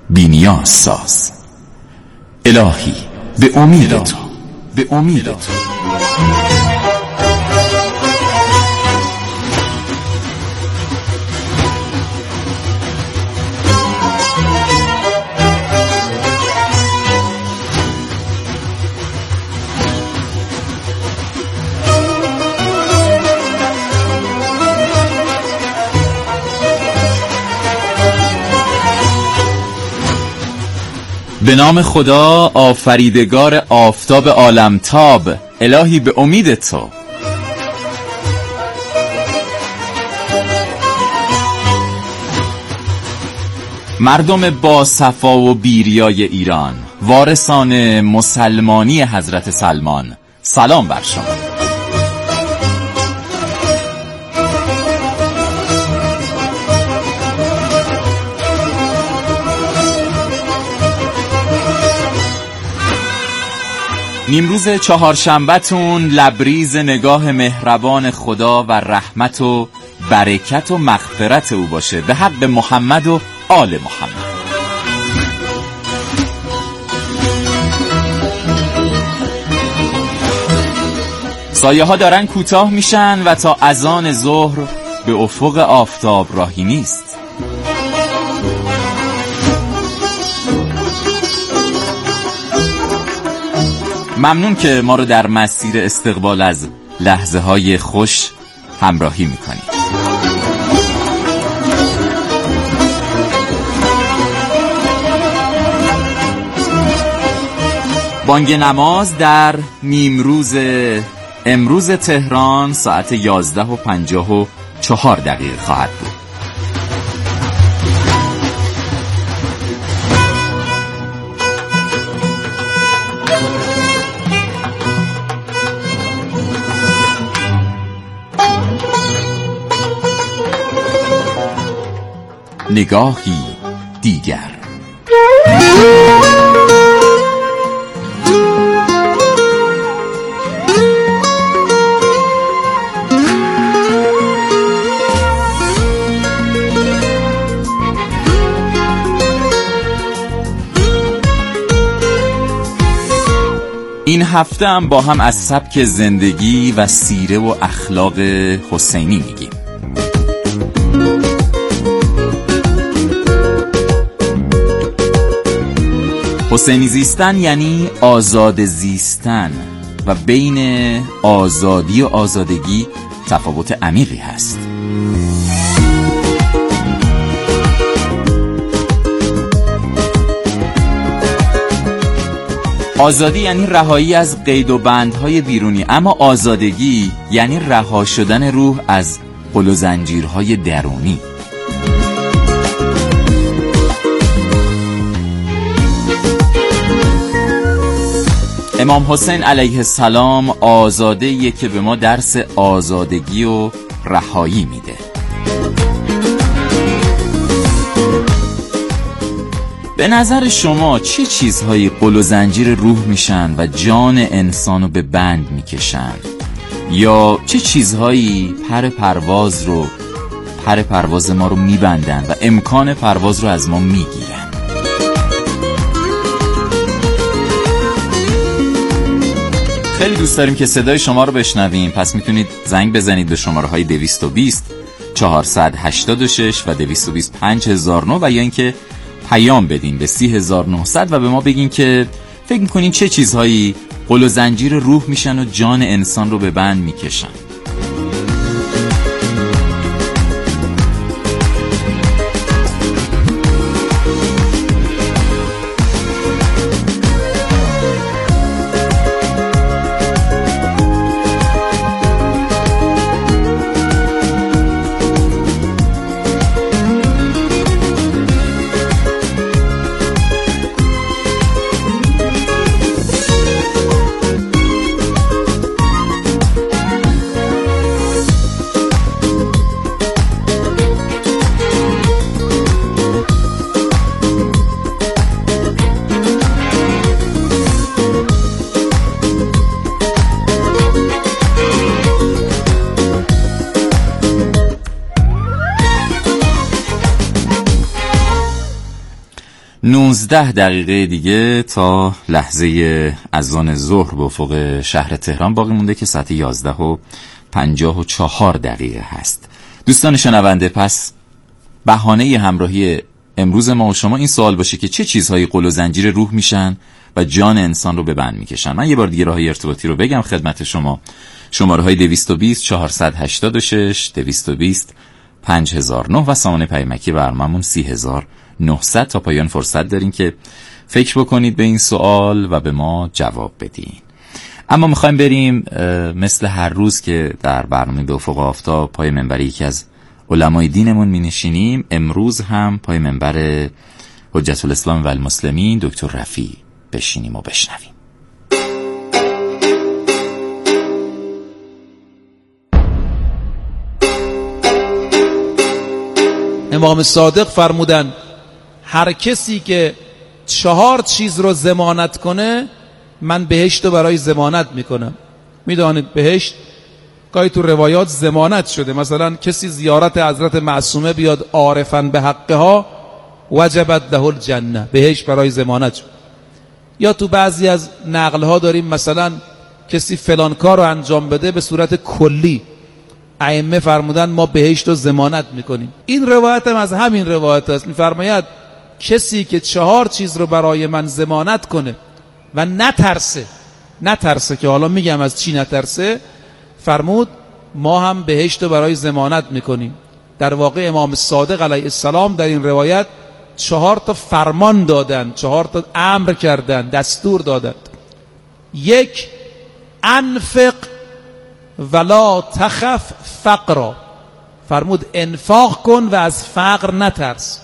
بی‌نیاز ساز. الهی به امید تو، به امید تو. به نام خدا آفریدگار آفتاب عالمتاب، الهی به امید تو. مردم با صفا و بیریای ایران، وارثان مسلمانی حضرت سلمان، سلام بر شما. نیمروز چهارشنبه‌تون لبریز نگاه مهربان خدا و رحمت و برکت و مغفرت او باشه به حق محمد و آل محمد. سایه ها دارن کوتاه میشن و تا اذان ظهر به افق آفتاب راهی نیست. ممنون که ما رو در مسیر استقبال از لحظه های خوش همراهی میکنید. بانگ نماز در نیمروز امروز تهران ساعت 11:54 خواهد بود. نگاهی دیگر. این هفته هم با هم از سبک زندگی و سیره و اخلاق حسینی میگیم. حسینی زیستن یعنی آزاد زیستن و بین آزادی و آزادگی تفاوت عمیقی هست. آزادی یعنی رهایی از قید و بندهای بیرونی، اما آزادگی یعنی رها شدن روح از قل و زنجیرهای درونی. امام حسین علیه السلام آزاده‌ایه که به ما درس آزادگی و رهایی میده. به نظر شما چه چیزهایی قل و زنجیر روح میشن و جان انسانو به بند میکشن؟ یا چه چیزهایی پر پرواز ما رو میبندن و امکان پرواز رو از ما میگیرن؟ خیلی دوست داریم که صدای شما رو بشنویم، پس میتونید زنگ بزنید به شماره‌های 220 486 و 220 5009 و یا اینکه پیام بدین به 30900 و به ما بگین که فکر میکنین چه چیزهایی قل و زنجیر روح میشن و جان انسان رو به بند میکشن. 19 دقیقه دیگه تا لحظه اذان ظهر به افق شهر تهران باقی مونده که ساعت 11:54 هست. دوستان شنونده، پس بهانه همراهی امروز ما و شما این سوال باشه که چه چیزهایی قل و زنجیر روح میشن و جان انسان رو به بند میکشن. من یه بار دیگه راههای ارتباطی رو بگم خدمت شما. شماره های 220 486 220 5009 و سامانه پیامکی برنامه‌مون 30900. تا پایان فرصت دارین که فکر بکنید به این سوال و به ما جواب بدین. اما میخوایم بریم مثل هر روز که در برنامه به افق آفتاب پای منبر یکی از علمای دینمون مینشینیم، امروز هم پای منبر حجت الاسلام و المسلمین دکتر رفیع بشینیم و بشنویم. امام صادق فرمودن هر کسی که 4 چیز رو ضمانت کنه من بهشت رو برای ضمانت میکنم. میدانید بهشت گاهی تو روایات ضمانت شده، مثلا کسی زیارت حضرت معصومه بیاد عارفاً به حقها وجبت له الجنه، بهشت برای ضمانت شد. یا تو بعضی از نقلها داریم مثلا کسی فلان کار رو انجام بده به صورت کلی ائمه فرمودن ما بهشت رو ضمانت میکنیم. این روایت هم از همین روایت است، میفرماید کسی که 4 چیز رو برای من ضمانت کنه و نترسه که حالا میگم از چی نترسه، فرمود ما هم بهشت رو برای ضمانت میکنیم. در واقع امام صادق علیه السلام در این روایت 4 تا فرمان دادن، 4 تا امر کردن، دستور دادن. 1 انفق ولا تخف فقرا، فرمود انفاق کن و از فقر نترس.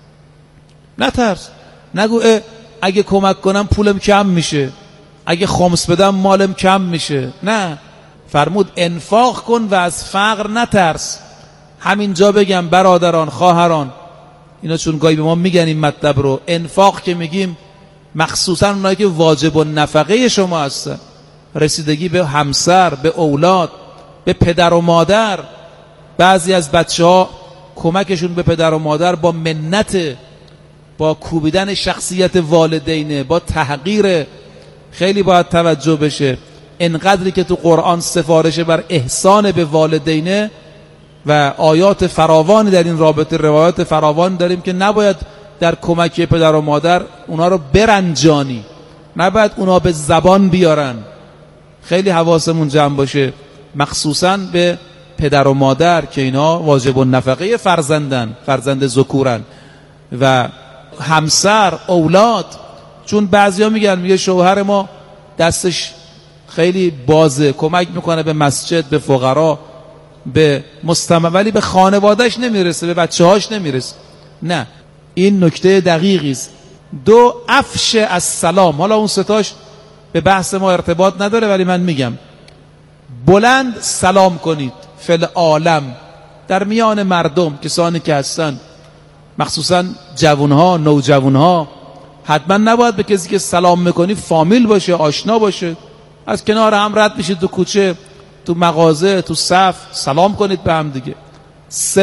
نگو اگه کمک کنم پولم کم میشه، اگه خمس بدم مالم کم میشه. نه، فرمود انفاق کن و از فقر نترس. همینجا بگم برادران خواهران، اینا چون گاهی به ما میگن این مطلب رو، انفاق که میگیم مخصوصا اونایی که واجب النفقه شما هستن، رسیدگی به همسر، به اولاد، به پدر و مادر. بعضی از بچه‌ها کمکشون به پدر و مادر با منت، با کوبیدن شخصیت والدینه، با تحقیر. خیلی باید توجه بشه. انقدری که تو قرآن سفارش بر احسان به والدینه و آیات فراوانی در این رابطه، روایات فراوان داریم که نباید در کمک پدر و مادر اونا رو برنجانی، نباید اونا به زبان بیارن. خیلی حواسمون جمع باشه، مخصوصا به پدر و مادر که اینا واجب النفقه فرزندن، فرزند ذکورن، و همسر، اولاد. چون بعضیا میگه شوهر ما دستش خیلی بازه، کمک میکنه به مسجد، به فقرا، به مستمع، ولی به خانوادهش نمیرسه، به بچه‌هاش نمیرسه. نه، این نکته دقیقی است. 2 افش السلام. حالا اون ستاش به بحث ما ارتباط نداره ولی من میگم بلند سلام کنید فل عالم، در میان مردم، کسانی که هستن، مخصوصا جوانها، نوجوانها. حتما نباید به کسی که سلام میکنی فامیل باشه، آشنا باشه. از کنار هم رد میشید تو کوچه، تو مغازه، تو صف، سلام کنید به هم دیگه. 3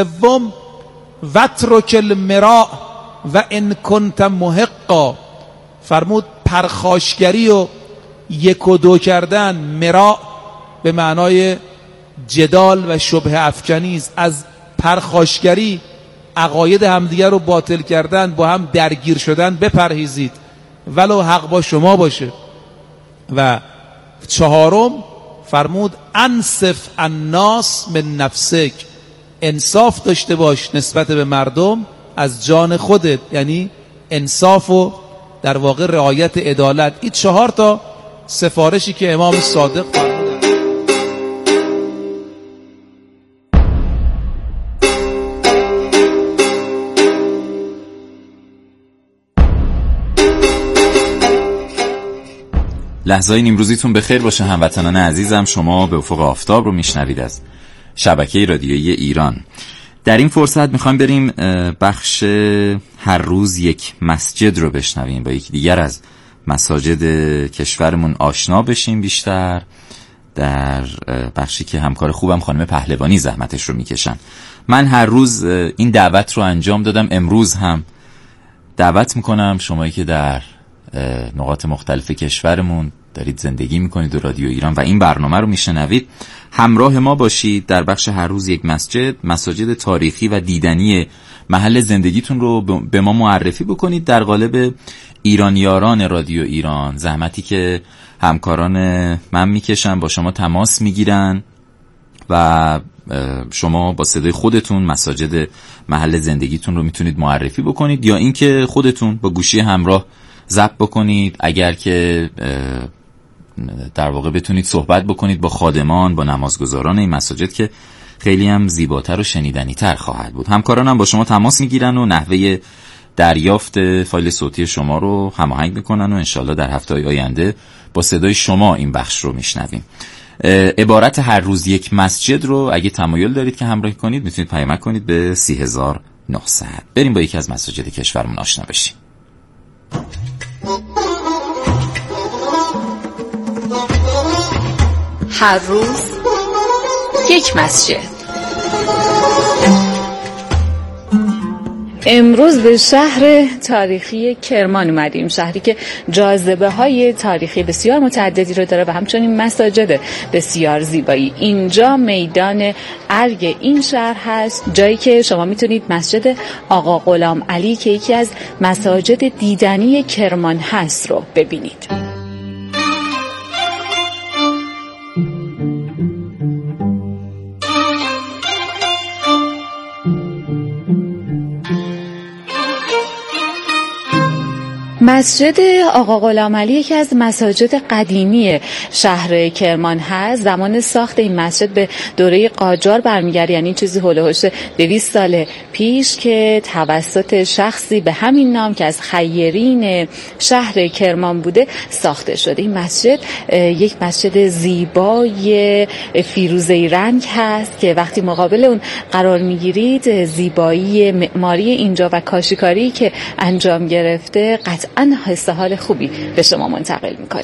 وترک المراء و ان کنت محقا، فرمود پرخاشگری و 1 و 2 کردن. مراء به معنای جدال و شبهه افکنی است. از پرخاشگری، عقاید همدیگر رو باطل کردن، با هم درگیر شدن بپرهیزید، ولو حق با شما باشه. و 4 فرمود انصف الناس من نفسک، انصاف داشته باش نسبت به مردم از جان خودت، یعنی انصاف و در واقع رعایت عدالت. این 4 تا سفارشی که امام صادق فرمودن. لحظه‌های نیمروزیتون بخیر باشه هموطنان عزیزم. شما به افق آفتاب رو میشنوید از شبکه رادیویی ایران. در این فرصت میخوایم بریم بخش هر روز یک مسجد رو بشنویم، با یکی دیگر از مساجد کشورمون آشنا بشیم بیشتر، در بخشی که همکار خوبم خانم پهلوانی زحمتش رو میکشن. من هر روز این دعوت رو انجام دادم، امروز هم دعوت میکنم شمایی که در نقاط مختلف کشورمون دارید زندگی میکنید و رادیو ایران و این برنامه رو میشنوید، همراه ما باشید در بخش هر روز یک مساجد تاریخی و دیدنی محل زندگیتون رو به ما معرفی بکنید در قالب ایرانیاران رادیو ایران. زحمتی که همکاران من میکشن، با شما تماس میگیرن و شما با صدای خودتون مساجد محل زندگیتون رو میتونید معرفی بکنید، یا اینکه خودتون با گوشی همراه ضبط بکنید. اگر که در واقع بتونید صحبت بکنید با خادمان، با نمازگزاران این مساجد که خیلی هم زیباتر و شنیدنی‌تر خواهد بود. همکارانم با شما تماس میگیرن و نحوه دریافت فایل صوتی شما رو هماهنگ میکنن و انشالله در هفته‌های آینده با صدای شما این بخش رو میشنویم. عبارت هر روز یک مسجد رو اگه تمایل دارید که همراهی کنید میتونید پیامک کنید به 3900. بریم با یکی از مساجد کشورمون آشنا بشیم. هر روز یک مسجد. امروز به شهر تاریخی کرمان اومدیم، شهری که جاذبه های تاریخی بسیار متعددی رو داره و همچنین مساجد بسیار زیبایی. اینجا میدان ارگ این شهر هست، جایی که شما میتونید مسجد آقا غلام علی که یکی از مساجد دیدنی کرمان هست رو ببینید. مسجد آقا غلام علی یکی از مساجد قدیمی شهر کرمان هست. زمان ساخت این مسجد به دوره قاجار برمیگرده، یعنی چیزی هولوش 200 سال پیش که توسط شخصی به همین نام که از خیرین شهر کرمان بوده ساخته شده. این مسجد یک مسجد زیبای فیروزه‌ای رنگ هست که وقتی مقابل اون قرار میگیرید زیبایی معماری اینجا و کاشیکاری که انجام گرفته قطعاً حس حال خوبی به شما منتقل میکنه.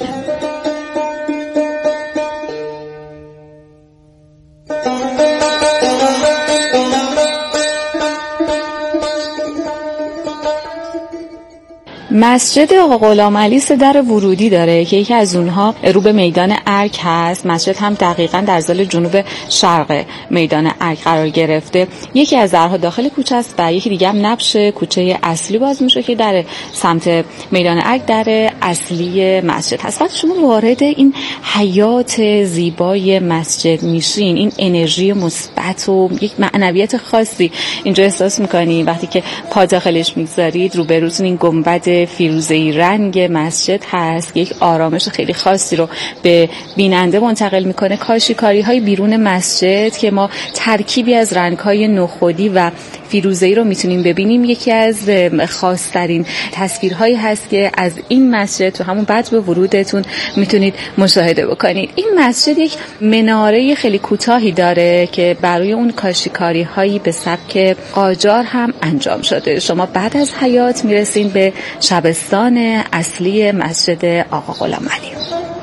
مسجد آقا غلام علی 3 در ورودی داره که یکی از اونها رو به میدان ارگ هست. مسجد هم دقیقاً در زل جنوب شرق میدان ارگ قرار گرفته. یکی از درها داخل کوچه است و یکی دیگه هم نبش کوچه اصلی باز میشه که در سمت میدان ارگ در اصلی مسجد هست. وقتی شما وارد این حیات زیبای مسجد میشین، این انرژی مثبت و یک معنویت خاصی اینجا احساس میکنی. وقتی که پا داخلش میگذارید روبروتون این گنبد فیروزه‌ای رنگ مسجد هست، یک آرامش خیلی خاصی رو به بیننده منتقل میکنه. کاشیکاری‌های بیرون مسجد که ما ترکیبی از رنگ‌های نخودی و فیروزه‌ای رو میتونیم ببینیم، یکی از خاص‌ترین تصویرهایی هست که از این مسجد تو همون بعد به ورودتون میتونید مشاهده بکنید. این مسجد یک مناره خیلی کوتاهی داره که برای اون کاشیکاری‌هایی به سبک قاجار هم انجام شده. شما بعد از حیات میرسین به شبستان اصلی مسجد آقا غلام علی.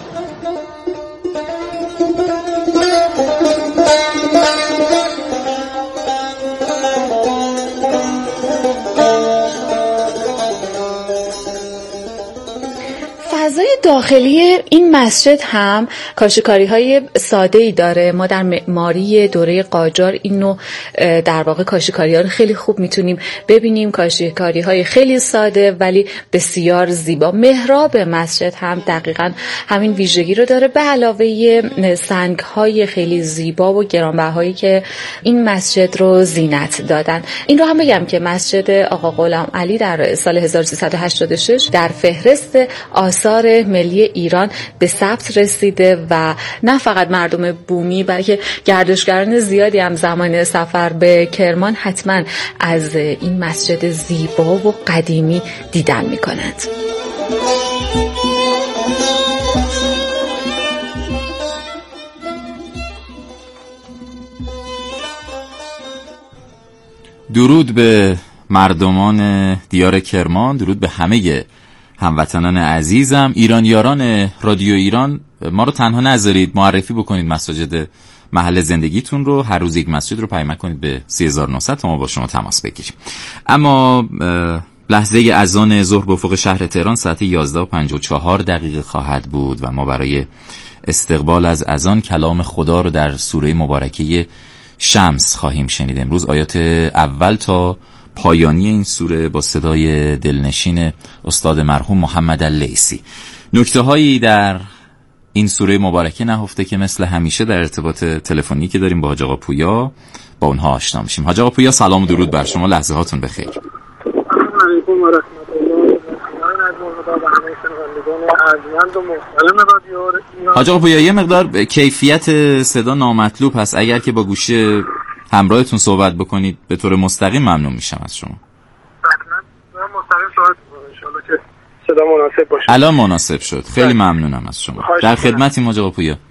فضای داخلی این مسجد هم کاشیکاری‌های ساده‌ای داره. ما در معماری دوره قاجار اینو در واقع کاشیکاری‌ها رو خیلی خوب میتونیم ببینیم. کاشیکاری‌های خیلی ساده ولی بسیار زیبا. محراب مسجد هم دقیقاً همین ویژگی رو داره، به علاوه سنگ‌های خیلی زیبا و گرانبهایی که این مسجد رو زینت دادن. این رو هم بگم که مسجد آقا غلام علی در سال 1386 در فهرست آثار ملی ایران به ثبت رسیده و نه فقط مردم بومی بلکه گردشگران زیادی هم زمان سفر به کرمان حتما از این مسجد زیبا و قدیمی دیدن می‌کنند. درود به مردمان دیار کرمان، درود به همه هموطنان عزیزم. ایرانیاران رادیو ایران، ما رو تنها نذارید، معرفی بکنید مساجد محل زندگیتون رو. هر روز یک مسجد رو پیامک کنید به 3900 تا ما با شما تماس بگیریم. اما لحظه اذان ظهر به افق شهر تهران ساعت 11:54 خواهد بود و ما برای استقبال از اذان کلام خدا رو در سوره مبارکه شمس خواهیم شنید. امروز آیات اول تا پایانی این سوره با صدای دلنشین استاد مرحوم محمد اللیثی. نکته هایی در این سوره مبارکه نهفته که مثل همیشه در ارتباط تلفنی که داریم با حاج آقا پویا با اونها آشنا میشیم. حاج آقا پویا سلام و درود بر شما، لحظه هاتون بخیر. علیکم و رحمت الله و همه شنوندگان ارجمند و محترم رادیو ایران. حاج آقا پویا یه مقدار کیفیت صدا نامطلوب هست، اگر که با گوشه همراهتون صحبت بکنید به طور مستقیم ممنون میشم از شما. حتما مستقیم صحبت می‌کنم ان شاءالله که صدا مناسب باشه. الان مناسب شد، خیلی ممنونم از شما. در خدمتیم حاج آقا پویا.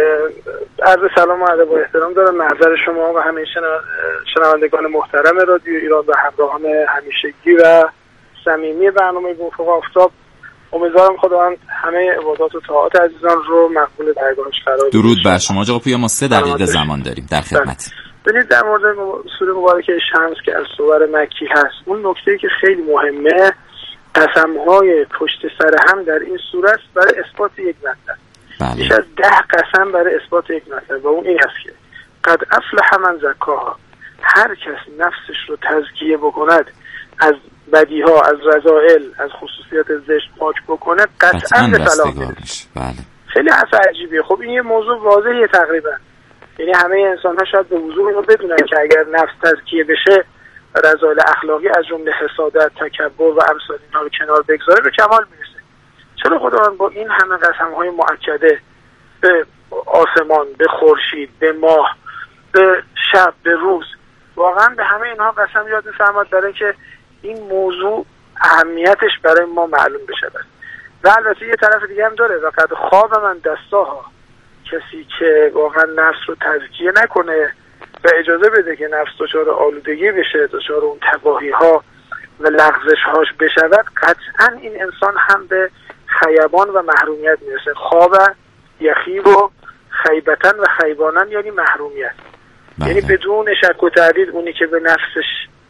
عرض سلام و ادب و احترام دارم محضر شما و همه شنوندگان محترم رادیو ایران و همراهان همیشگی و صمیمی برنامه افق آفتاب. امیدوارم خداوند همه عبادات و طاعات عزیزان رو مقبول درگاهش قرار بده. درود بر شما حاج آقا پویا. ما 3 دقیقه زمان داریم، در خدمت. ببینید در مورد سوره مبارکه شمس که از سور مکی هست، اون نکته‌ای که خیلی مهمه قسم‌های پشت سر هم در این سوره است برای اثبات یک مطلب. بیش از 10 قسم برای اثبات یک مطلب و اون این است که قد افلح من زکاها، هر کس نفسش رو تزکیه بکند، از بدیها، از رذائل، از خصوصیات زشت پاک بکنه، قطعا به فلاح میشه. بله. خیلی اصلا عجیبیه. خب این یه موضوع واضحه تقریبا، یعنی همه انسان‌ها شاید به وضوح اینو بدونن که اگر نفس تزکیه بشه رذائل اخلاقی از جمله حسادت، تکبر و امثال اینا رو کنار بگذاره به کمال میرسه. چرا خداوند با این همه قسم‌های مؤکده به آسمان، به خورشید، به ماه، به شب، به روز، واقعا به همه اینها قسم یاد می‌فرماد برای که این موضوع اهمیتش برای ما معلوم بشه. و البته یه طرف دیگه هم داره، و قد خواب من دستاها، کسی که واقعا نفس رو تزکیه نکنه و اجازه بده که نفس دچار آلودگی بشه، دچار اون تباهی‌ها و لغزش‌هاش بشود، قطعا این انسان هم به خیبان و محرومیت میرسه. خواب یخیب و خیبتن و خیبانن یعنی محرومیت. یعنی بدون شک و تردید اونی که به نفسش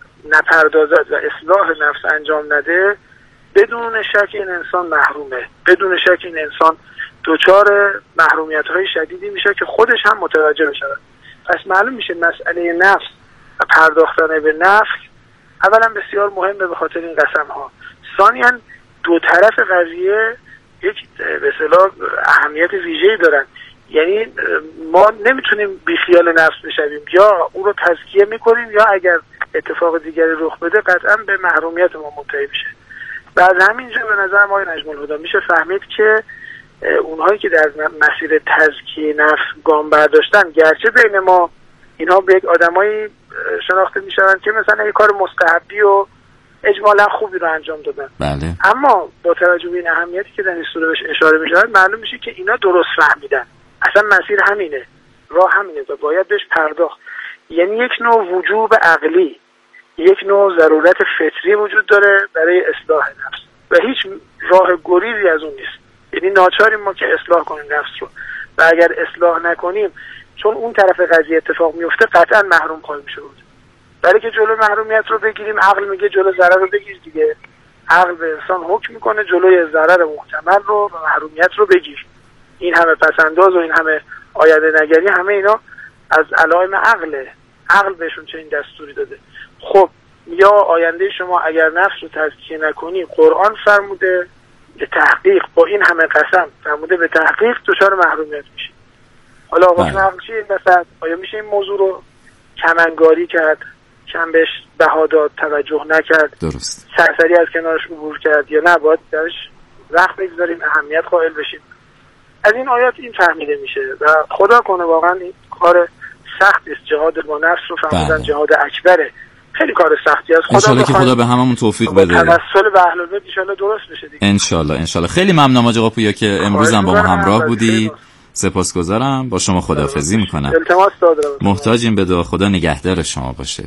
نپردازد و اصلاح نفس انجام نده، بدون شک این انسان محرومه، بدون شک این انسان دچار محرومیت‌های شدیدی میشه که خودش هم متوجه بشه. پس معلوم میشه مسئله نفس و پرداختن به نفس اولا بسیار مهمه به خاطر این قسم‌ها. ثانیاً دو طرف قضیه یک به اصطلاح اهمیت ویژه‌ای دارن. یعنی ما نمیتونیم بیخیال نفس بشویم، یا اون رو تزکیه میکنیم یا اگر اتفاق دیگری رخ بده قطعا به محرومیت ما منتهی میشه. و از همینجا به نظر آقای نجم الهدی میشه فهمید که اونهایی که در مسیر تزکیه نفس گام برداشتن، گرچه بین ما اینها به یک آدمایی شناخته میشن که مثلا یک کار مستحبی و اجمالا خوبی رو انجام دادن، بله. اما با توجه به این اهمیتی که در این سوره بهش اشاره میشه معلوم میشه که اینا درست فهمیدن، اصلا مسیر همینه، راه همینه و باید بهش پرداخت. یعنی یک نوع وجوب عقلی، یک نوع ضرورت فطری وجود داره برای اصلاح نفس و هیچ راه گریزی از اون نیست. یعنی ناچاریم ما که اصلاح کنیم نفس رو، و اگر اصلاح نکنیم چون اون طرف قضیه اتفاق میفته قطعا محروم خواهیم شد. برای که جلو محرومیت رو بگیریم عقل میگه جلو ضرر رو بگیر دیگه. عقل به انسان حکم میکنه جلوی ضرر محتمل رو و محرومیت رو بگیر. این همه پسنداز و این همه آینده نگری، همه اینا از علائم عقله. عقل بهشون چه این دستوری داده. خب یا آینده شما اگر نفس رو تزکیه نکنی، قرآن فرموده به تحقیق، با این همه قسم فرموده به تحقیق دچار محرومیت میشه. حالا واسه عقل چیه این وسط؟ آیا میشه این موضوع رو کمنگاری کرد، کم بهش بها داد، توجه نکرد، درست سرسری از کنارش عبور کرد، یا نه باید درش وقت بگذاریم، اهمیت قائل بشیم؟ از این آیات این فهمیده میشه و خدا کنه واقعا این کار سختی است. جهاد با نفس رو فهمیدن جهاد اکبره، خیلی کار سختی است. انشالله که خدا به هممون توفیق بده، توسل به اهل بیت انشالله درست بشه دیگه. انشالله. خیلی ممنونم آقا پویا که امروز هم با ما همراه بودی. سپاسگزارم. با شما خداحافظی میکنم. التماس دادم. محتاجیم به دعا. خدا نگهدار شما باشه.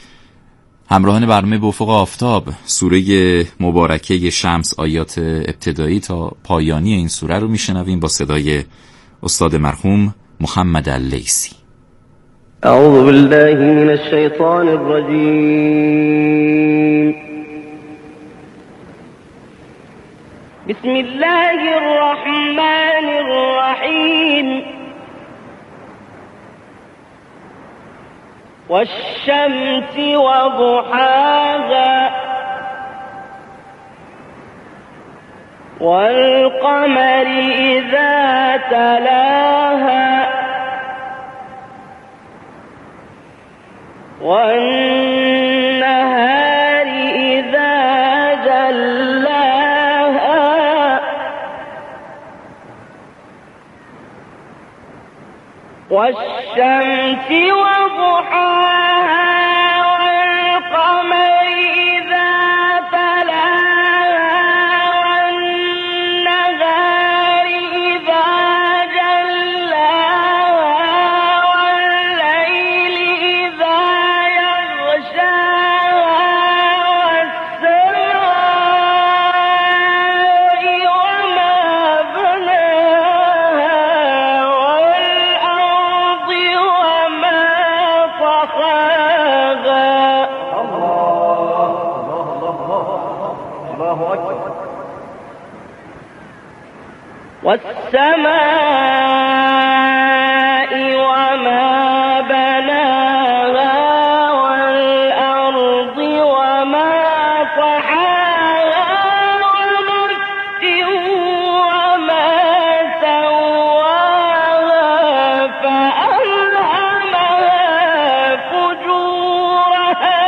همراهان برنامه به افق آفتاب، سوره مبارکه شمس آیات ابتدایی تا پایانی این سوره رو میشنویم با صدای استاد مرحوم محمد اللیثی. اعوذ بالله من الشیطان الرجیم. بسم الله الرحمن الرحيم والشمس وضحاها والقمر إذا تلاها والنهار إذا جلاها والشمس وضحاها والقمر إذا تلاها والنهار إذا جلاها والليل إذا يغشاها والسماء وما بناها والأرض وما طحاها. الله أكبر. والسماء وما بناها والأرض وما طحاها ونفس وما سواها فألهمها فجورها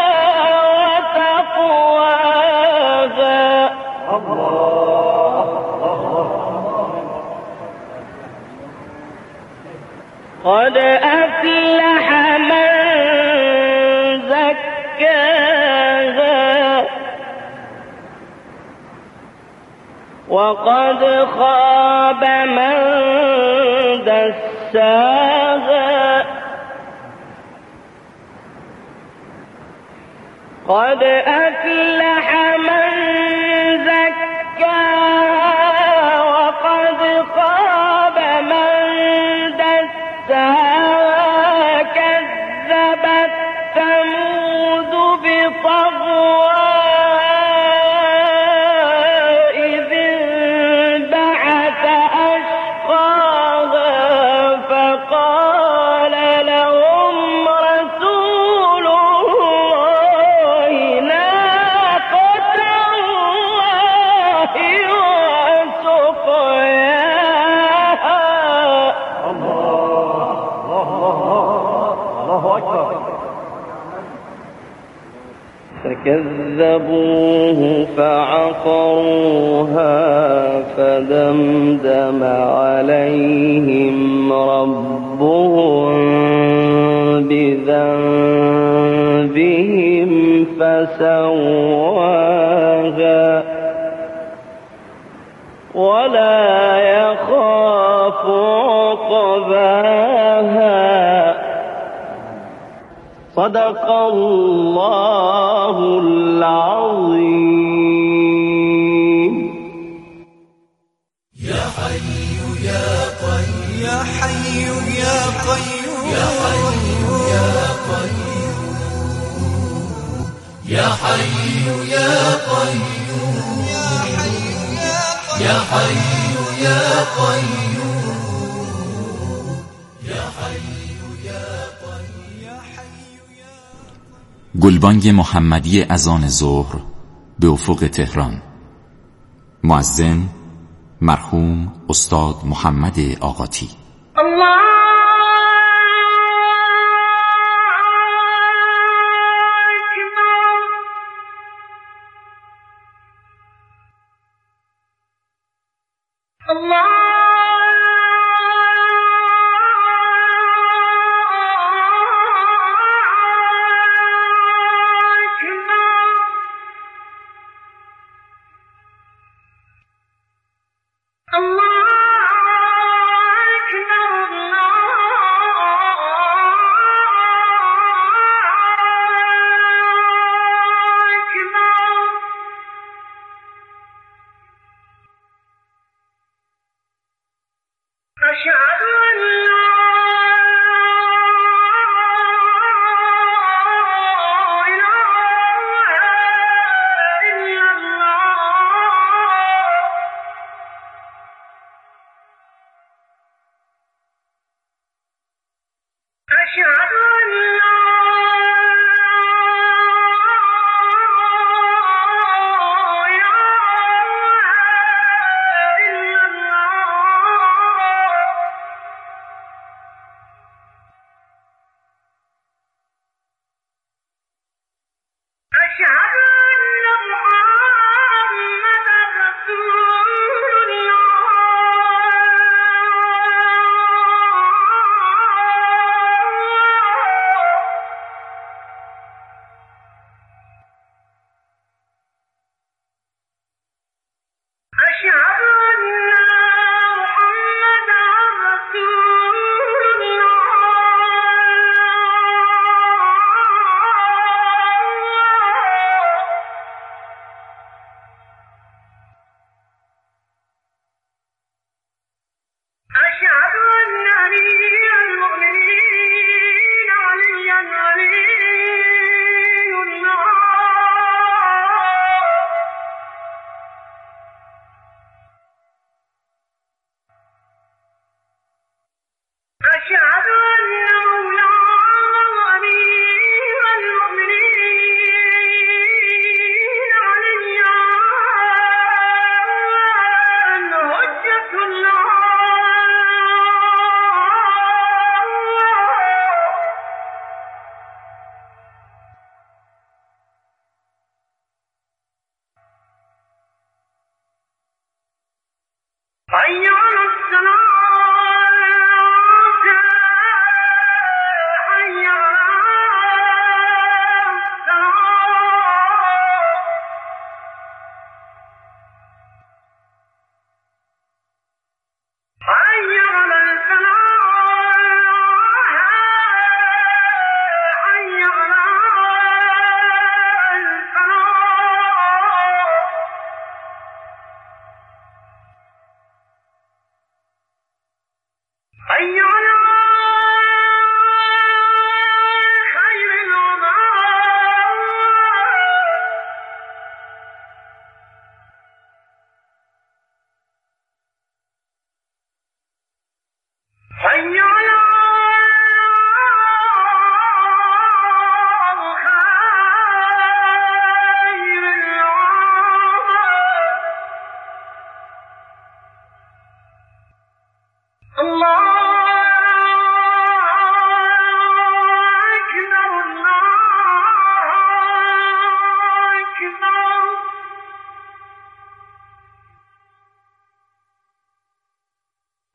وتقواها. قد أفلح من زكاها وقد خاب من دساها. قد أفلح من زكاها وقد خاب من دساها. كذبت ثمود بطغواها إذ انبعث أشقاها فقال لهم رسول الله ناقة الله وسقياها. الله أكبر. فكذبوه فعقروها فدمدم عليهم ربهم بذنبهم فسواها ولا يخاف عقباها. صدق الله العظيم. يا حي يا قيوم يا حي يا قيوم يا حي يا قيوم يا حي يا قيوم يا حي يا قيوم يا حي يا گلبانگ محمدی اذان ظهر به افق تهران. مؤذن مرحوم استاد محمد آقاتی.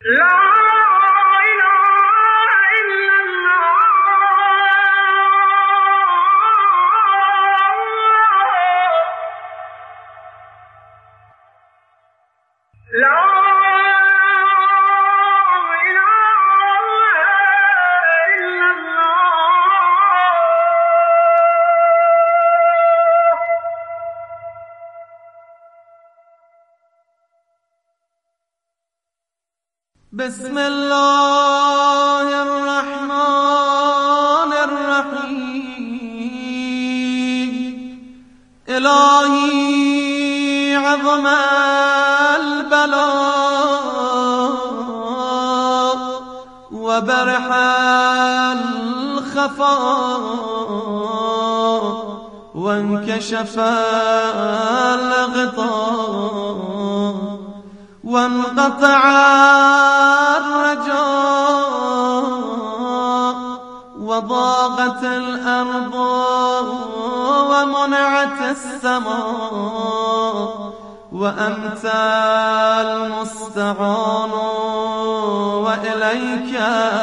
بسم الله الرحمن الرحیم. الهی عظم البلاء و برح الخفاء و انکشف الغطاء وانقطع الرجاء وضاقت الأرض ومنعت السماء وأنت المستعان وإليك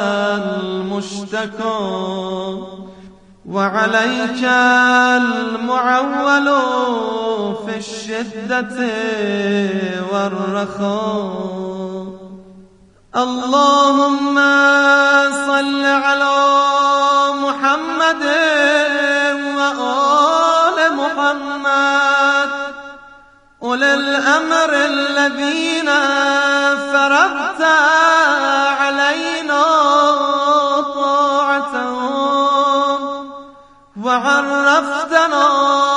المشتكى وعليك المعول في الشدة والرخاء. اللهم صل على محمد وآل محمد أولي الأمر الذين فرضت علينا طاعتهم وعرفتنا